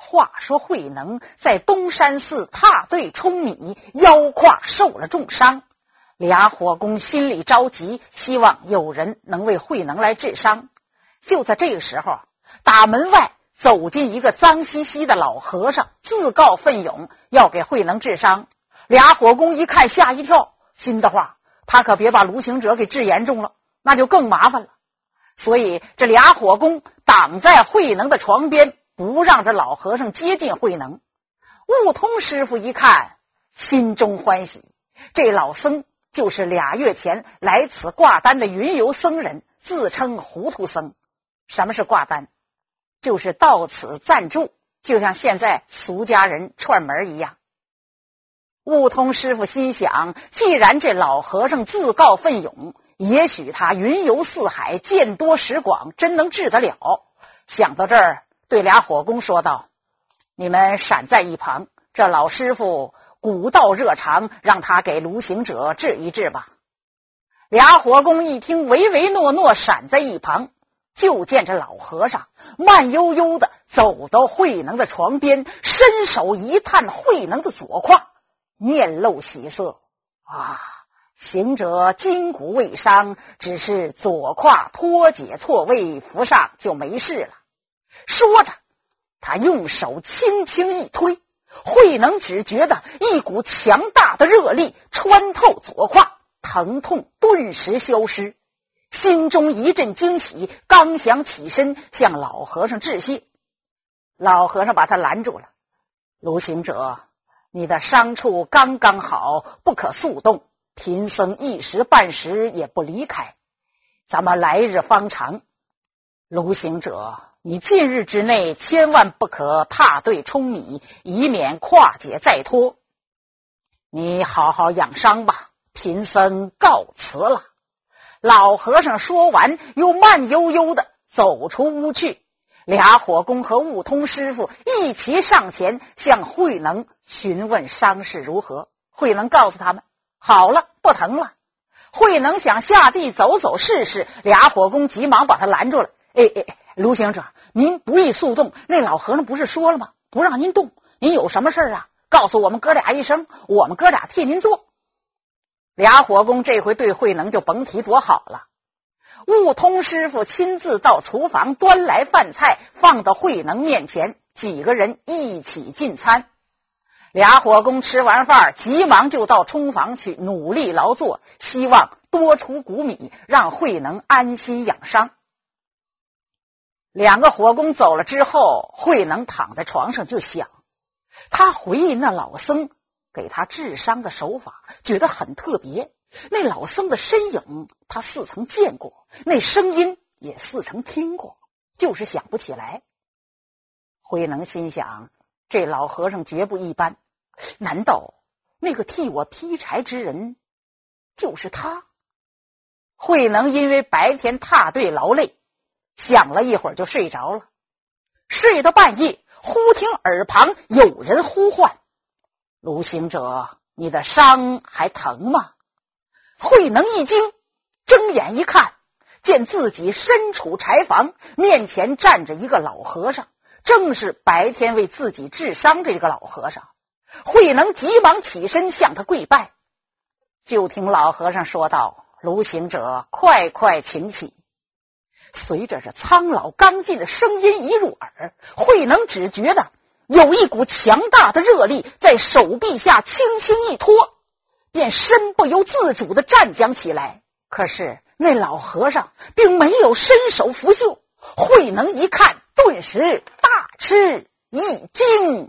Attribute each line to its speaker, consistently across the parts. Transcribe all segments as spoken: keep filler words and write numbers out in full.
Speaker 1: 话说慧能在东山寺踏对舂米，腰胯受了重伤，俩火工心里着急，希望有人能为慧能来治伤。就在这个时候，打门外走进一个脏兮兮的老和尚，自告奋勇要给慧能治伤。俩火工一看吓一跳，心的话他可别把卢行者给治严重了，那就更麻烦了。所以这俩火工挡在慧能的床边，不让这老和尚接近慧能。悟通师傅一看，心中欢喜，这老僧就是俩月前来此挂单的云游僧人，自称糊涂僧。什么是挂单？就是到此暂住，就像现在俗家人串门一样。悟通师傅心想，既然这老和尚自告奋勇，也许他云游四海，见多识广，真能治得了。想到这儿，对俩火工说道：你们闪在一旁，这老师傅古道热肠，让他给卢行者治一治吧。俩火工一听，唯唯诺诺闪在一旁。就见这老和尚慢悠悠的走到慧能的床边，伸手一探慧能的左胯，面露喜色。啊，行者筋骨未伤，只是左胯脱解错位，扶上就没事了。说着，他用手轻轻一推，慧能只觉得一股强大的热力穿透左胯，疼痛顿时消失。心中一阵惊喜，刚想起身向老和尚致谢，老和尚把他拦住了。卢行者，你的伤处刚刚好，不可速动，贫僧一时半时也不离开，咱们来日方长。卢行者，你近日之内千万不可踏对舂米，以免跨解再脱。你好好养伤吧，贫僧告辞了。老和尚说完，又慢悠悠的走出屋去。俩火工和悟通师傅一齐上前向慧能询问伤势如何。慧能告诉他们，好了，不疼了。慧能想下地走走试试，俩火工急忙把他拦住了。哎哎，卢行者，您不宜速动，那老和尚不是说了吗？不让您动，您有什么事啊？告诉我们哥俩一声，我们哥俩替您做。俩火工这回对慧能就甭提多好了。悟通师傅亲自到厨房端来饭菜，放到慧能面前，几个人一起进餐。俩火工吃完饭，急忙就到冲房去努力劳作，希望多出谷米，让慧能安心养伤。两个火工走了之后，慧能躺在床上就想，他回忆那老僧给他治伤的手法，觉得很特别。那老僧的身影他似曾见过，那声音也似曾听过，就是想不起来。慧能心想，这老和尚绝不一般，难道那个替我劈柴之人就是他？慧能因为白天踏对劳累，想了一会儿就睡着了。睡到半夜，忽听耳旁有人呼唤，卢行者，你的伤还疼吗？慧能一惊，睁眼一看，见自己身处柴房，面前站着一个老和尚，正是白天为自己治伤这个老和尚。慧能急忙起身向他跪拜。就听老和尚说道，卢行者，快快请起。随着这苍老刚劲的声音一入耳，慧能只觉得有一股强大的热力在手臂下轻轻一拖，便身不由自主地站僵起来。可是那老和尚并没有伸手拂袖。慧能一看，顿时大吃一惊。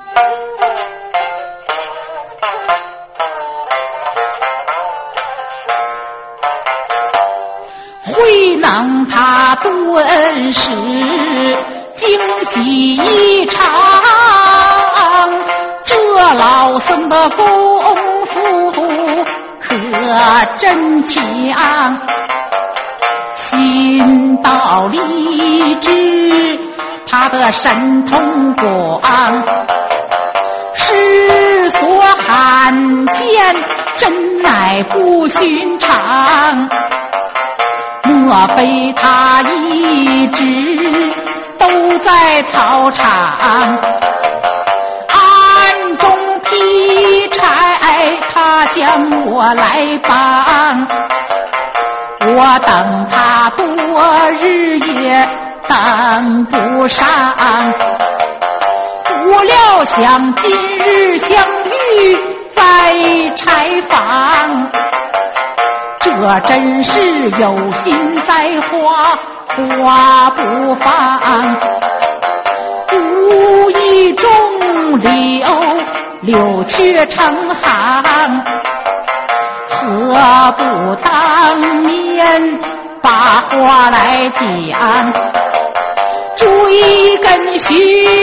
Speaker 2: 慧能他顿时惊喜异常，这老僧的功夫可真强，心道理知他的神通广，世所罕见，真乃不寻常。莫非他一直都在操场，暗中劈柴，他将我来帮。我等他多日也等不上，不料想今日相遇在柴房，这真是有心栽花花不放，无意中柳柳却成行，何不当面把话来讲，追根寻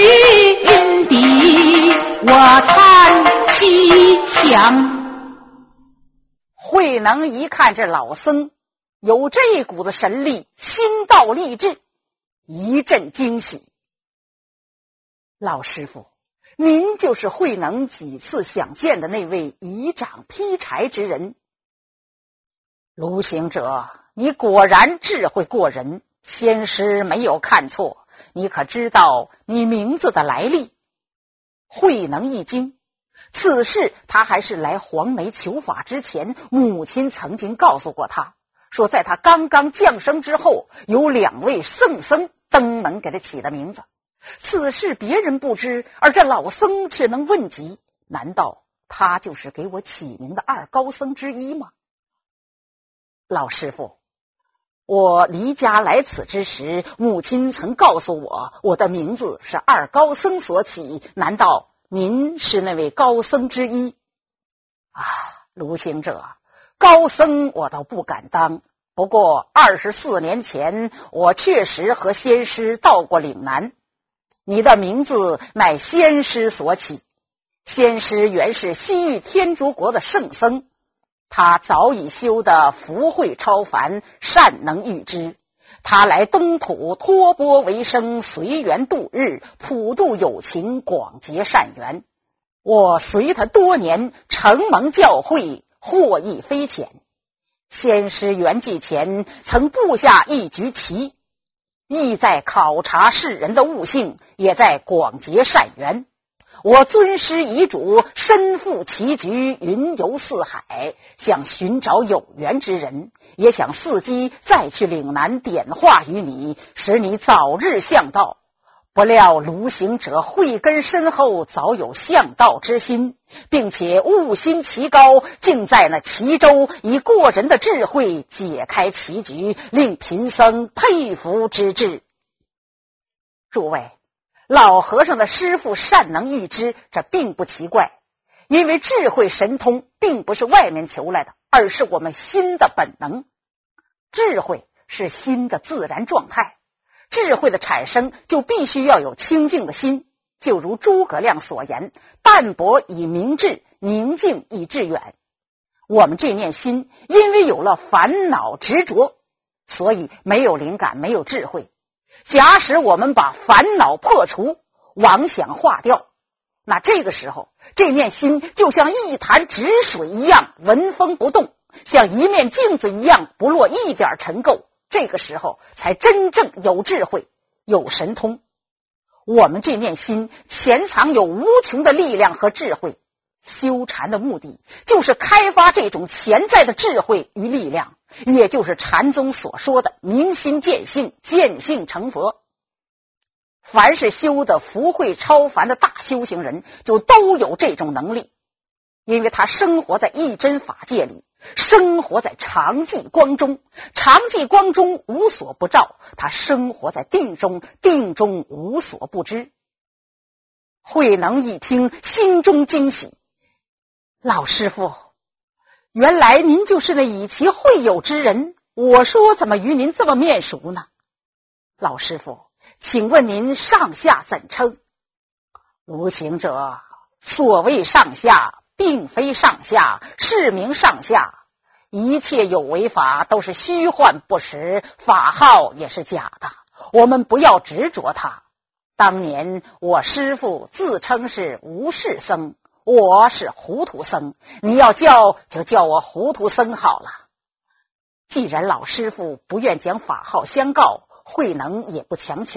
Speaker 2: 底我叹息想。
Speaker 1: 慧能一看这老僧有这一股子神力，心道立志，一阵惊喜。老师傅，您就是慧能几次想见的那位以掌劈柴之人。卢行者，你果然智慧过人，先师没有看错，你可知道你名字的来历？慧能一惊，此事他还是来黄梅求法之前，母亲曾经告诉过他，说在他刚刚降生之后，有两位圣僧登门给他起的名字。此事别人不知，而这老僧却能问及，难道他就是给我起名的二高僧之一吗？老师傅，我离家来此之时，母亲曾告诉我，我的名字是二高僧所起，难道您是那位高僧之一？啊，卢行者，高僧我倒不敢当，不过二十四年前，我确实和仙师到过岭南。你的名字乃仙师所起，仙师原是西域天竺国的圣僧，他早已修得福慧超凡，善能预知。他来东土托钵为生，随缘度日，普度有情，广结善缘。我随他多年，承蒙教诲，获益非浅。仙师圆寂前曾布下一局棋，意在考察世人的悟性，也在广结善缘。我遵师遗嘱，身负棋局，云游四海，想寻找有缘之人，也想伺机再去岭南点化于你，使你早日向道。不料卢行者慧根深厚，早有向道之心，并且悟心奇高，竟在那齐州以过人的智慧解开棋局，令贫僧佩服之至。诸位，老和尚的师父善能预知，这并不奇怪，因为智慧神通并不是外面求来的，而是我们心的本能。智慧是心的自然状态，智慧的产生就必须要有清净的心，就如诸葛亮所言，淡泊以明志，宁静以致远。我们这念心因为有了烦恼执着，所以没有灵感，没有智慧。假使我们把烦恼破除，妄想化掉，那这个时候这念心就像一潭止水一样纹风不动，像一面镜子一样不落一点尘垢，这个时候才真正有智慧，有神通。我们这念心潜藏有无穷的力量和智慧，修禅的目的就是开发这种潜在的智慧与力量，也就是禅宗所说的明心见性，见性成佛。凡是修的福慧超凡的大修行人，就都有这种能力，因为他生活在一真法界里，生活在常寂光中，常寂光中无所不照，他生活在定中，定中无所不知。慧能一听，心中惊喜，老师傅，原来您就是那以其会友之人，我说怎么与您这么面熟呢？老师傅，请问您上下怎称？卢行者，所谓上下并非上下，是名上下，一切有为法都是虚幻不实，法号也是假的，我们不要执着它。当年我师父自称是无事僧，我是糊涂僧，你要叫就叫我糊涂僧好了。既然老师父不愿将法号相告，慧能也不强求，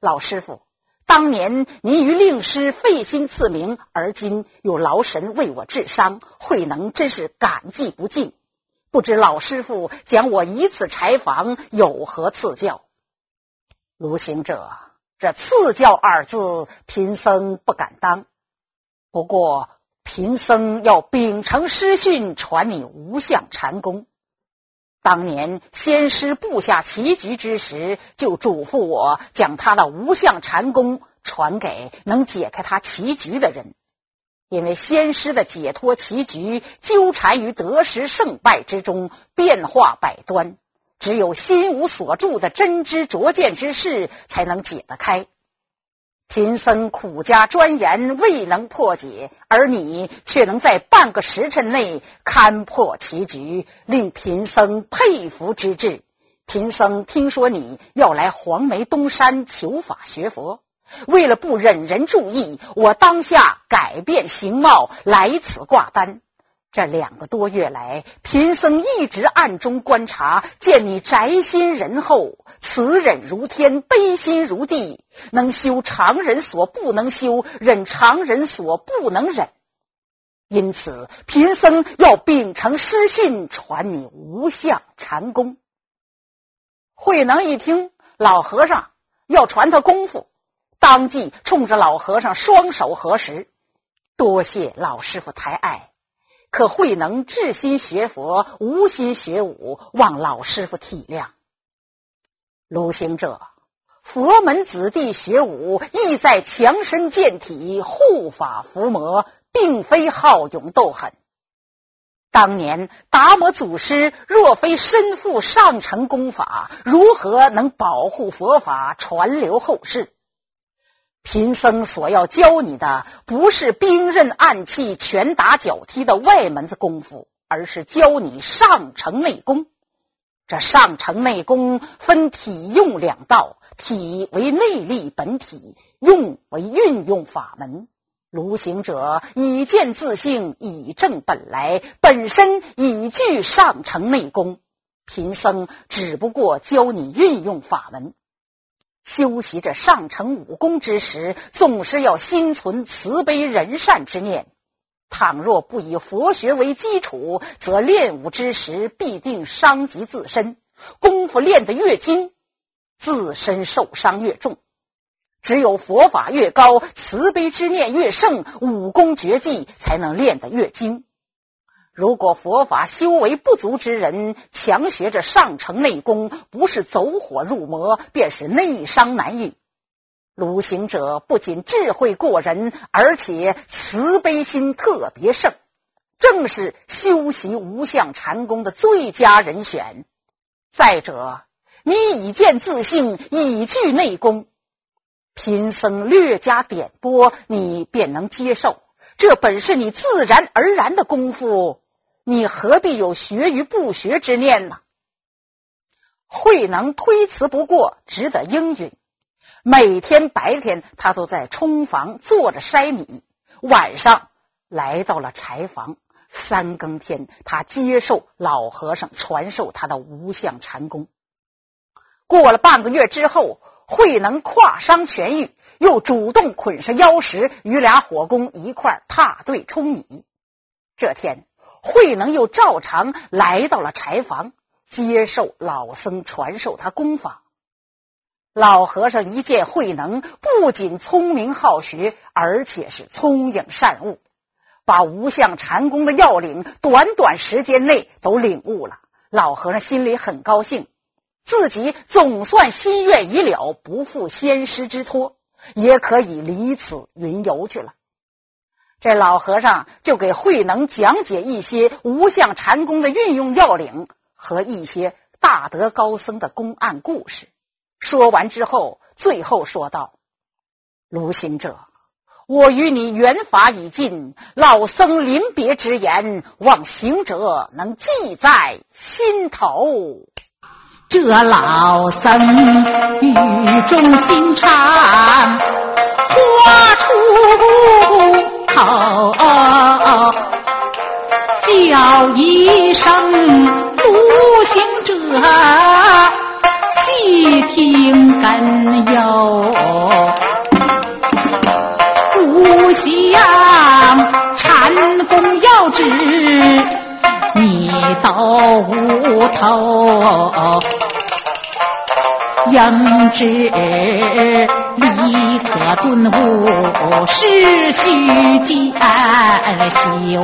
Speaker 1: 老师傅，当年您于令师费心赐名，而今又劳神为我治伤，慧能真是感激不尽。不知老师傅将我以此柴房有何赐教？卢行者，这赐教二字，贫僧不敢当。不过贫僧要秉承师训，传你无相禅功。当年先师布下棋局之时，就嘱咐我将他的无相禅功传给能解开他棋局的人。因为先师的解脱棋局纠缠于得失胜败之中，变化百端，只有心无所住的真知灼见之事才能解得开。贫僧苦加钻研，未能破解，而你却能在半个时辰内勘破棋局，令贫僧佩服之至。贫僧听说你要来黄梅东山求法学佛，为了不忍人注意，我当下改变形貌来此挂单。这两个多月来，贫僧一直暗中观察，见你宅心仁厚，慈忍如天，悲心如地，能修常人所不能修，忍常人所不能忍。因此贫僧要秉承师训，传你无相禅功。慧能一听老和尚要传他功夫，当即冲着老和尚双手合十，多谢老师傅抬爱。可慧能至心学佛，无心学武，望老师傅体谅。卢行者，佛门子弟学武，意在强身健体，护法伏魔，并非好勇斗狠。当年达摩祖师若非身负上乘功法，如何能保护佛法传流后世？贫僧所要教你的，不是兵刃暗器、拳打脚踢的外门子功夫，而是教你上乘内功。这上乘内功分体用两道，体为内力本体，用为运用法门。卢行者以见自性，以正本来，本身已具上乘内功，贫僧只不过教你运用法门。修习着上乘武功之时，总是要心存慈悲仁善之念。倘若不以佛学为基础，则练武之时必定伤及自身，功夫练得越精，自身受伤越重。只有佛法越高，慈悲之念越盛，武功绝技才能练得越精。如果佛法修为不足之人强学着上乘内功，不是走火入魔，便是内伤难愈。卢行者不仅智慧过人，而且慈悲心特别盛，正是修习无相禅功的最佳人选。再者，你以见自性，已具内功，贫僧略加点拨，你便能接受。这本是你自然而然的功夫，你何必有学与不学之念呢？慧能推辞不过，只得应允。每天白天他都在冲房坐着筛米，晚上来到了柴房，三更天他接受老和尚传授他的无相禅功。过了半个月之后，慧能跨伤痊愈，又主动捆上腰石，与俩伙工一块踏对冲米。这天慧能又照常来到了柴房，接受老僧传授他功法。老和尚一见慧能不仅聪明好学，而且是聪颖善悟，把无相禅功的要领短短时间内都领悟了。老和尚心里很高兴，自己总算心愿已了，不负先师之托，也可以离此云游去了。这老和尚就给慧能讲解一些无相禅功的运用要领和一些大德高僧的公案故事。说完之后，最后说道：卢行者，我与你缘法已尽，老僧临别之言，望行者能记在心头。
Speaker 2: 这老僧语重心长，话出口，叫一声卢行者，细听根由。 应知立刻顿悟，实须见修。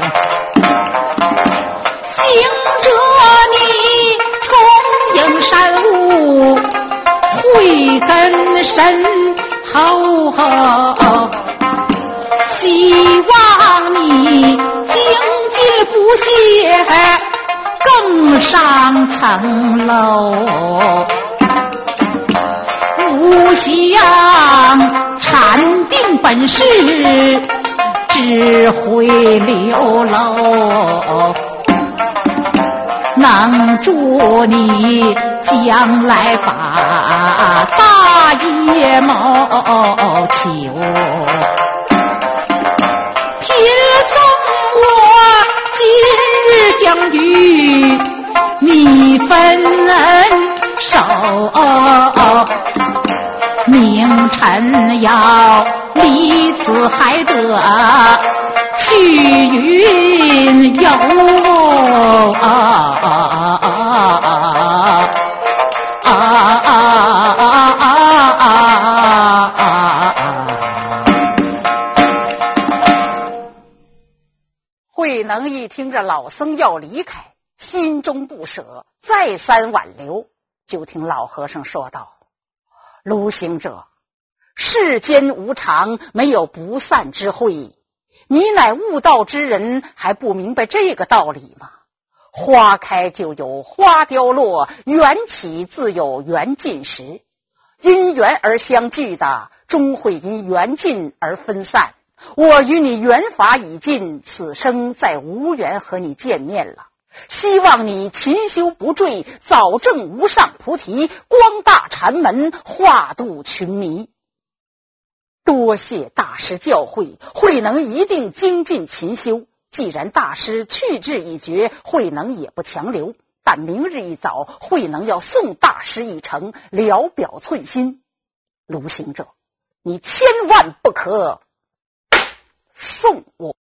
Speaker 2: 行者你从应山悟，慧根深厚，希望你精进不懈，更上层楼。吾想禅定本事，智慧流露，能助你将来把大业谋求。贫送我今日将与你分手，明晨要离此海得去云游。啊啊啊啊啊
Speaker 1: 慧能一听这老僧要离开，心中不舍，再三挽留。就听老和尚说道：卢行者，世间无常，没有不散之会，你乃悟道之人，还不明白这个道理吗？花开就有花凋落，缘起自有缘尽时，因缘而相聚的，终会因缘尽而分散。我与你缘法已尽，此生再无缘和你见面了。希望你勤修不坠，早证无上菩提，光大禅门，化度群迷。多谢大师教诲，慧能一定精进勤修。既然大师去志已决，慧能也不强留，但明日一早，慧能要送大师一程，聊表寸心。卢行者，你千万不可送我。